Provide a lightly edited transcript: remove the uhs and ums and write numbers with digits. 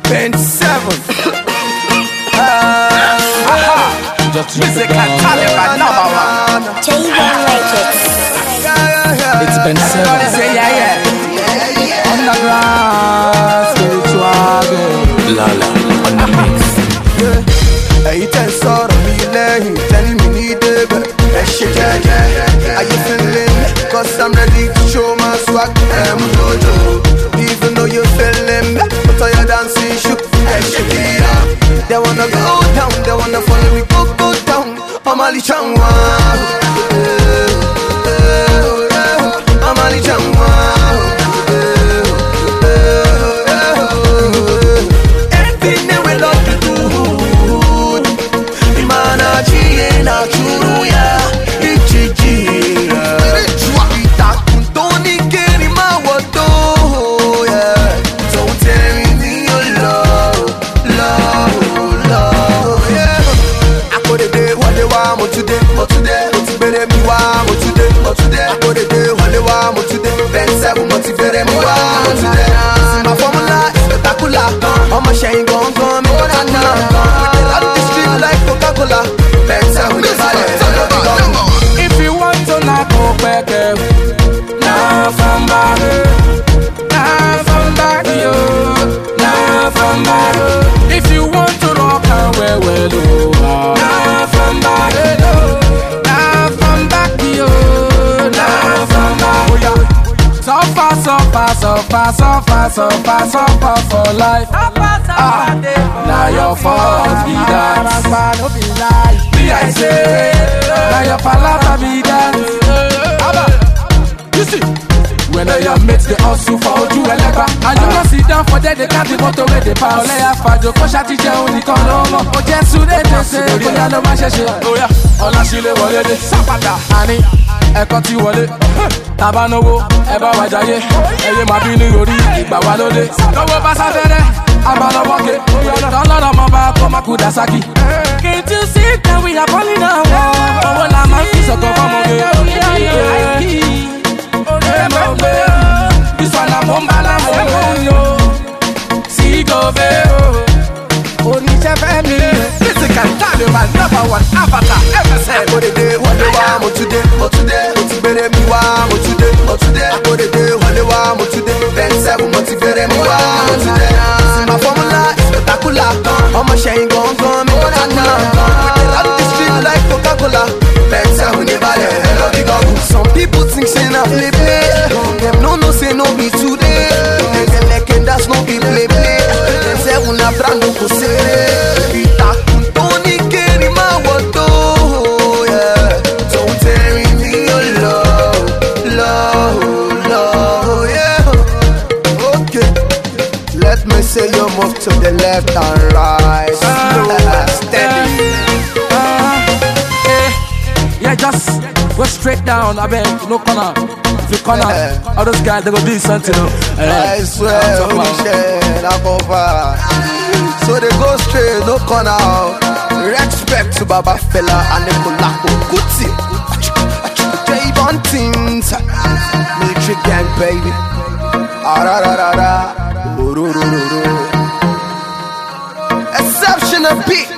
Ben 7. Music and Taliban number one. J1 Records. It's Ben 7. Say yeah. Underground spiritual. Lala on the mix. Hey, ten sort of me laying, telling me need it, but are you feeling? Cause I'm ready to show my swag. Even though you're feeling me, but all your dancing shook. They wanna go down, they wanna follow me, go down. I'm Ali Changwa. I'm Ali Changwa. Anything they will love to do. Imana G na churu ya. Ichiji. Itakuntoni keri mawato. Don't tell me your love. I go the day what they want me today. But motivate me want me today. I go the day what they want me today. Ben 7 motivate me want me today. My formula is spectacular. All my shine gone me banana. We dey run the street like Coca-Cola. Ben 7 If you want to knock up back, now from back, yo, now from back. If you want to rock and well, now from back, now from back, yo, now from back. So far for life. Now your fault be that. Me I say, now your palata be that. You see, when your mates they hustle for you and you don't sit down for them, they can't be motor with the power. Lay a fajo, push out the only con no more. Oh, just so they say, go down the mash. Oh yeah, all I see the wallet, sapata, honey. Ẹ̀kọ́ tí wọlé, tàbá náwó, ẹ̀bá wà jáyé. Ẹyẹ máa bí ní orí ìgbà wà lóde. Lọ́wọ́ bá sáfẹ́rẹ́, àbálọ́wọ́kẹ́. Tọ́lọ́rọ̀ mọ́ bá kọ́ máa kú Dasaki. Can't you see that we are falling now? Owó la máa ń fi sọ̀kọ̀ fọ́mọge. This one na bomba la mo yo. Sí gòbé o. Oníṣẹ́ fẹ́ mi. Music and Taliban number one avatar ever said. I go the day what they want me today. Motivate me want me today. I go the day what they want me today. Ben 7 motivate me want me today. My formula is spectacular. All my shine gone me banana. We dey run the street like Coca-Cola. Ben 7 never let me go. Some people think say na play. Them no say no be today. Them like that's no be play. Them 7 na brand new kusere. Itakuntoni keri mawato. Don't tell me your love, yeah. Okay, let me say you move to the left and right, slow and steady. Yeah, just go straight down. I beg, no corner. If you corner, all those guys they go do something. I swear, holy shit, I'm over. So they go straight, no corner. Respect to Baba Fella and Nicolako Gucci. J1 things, military gang baby. Exceptional beat.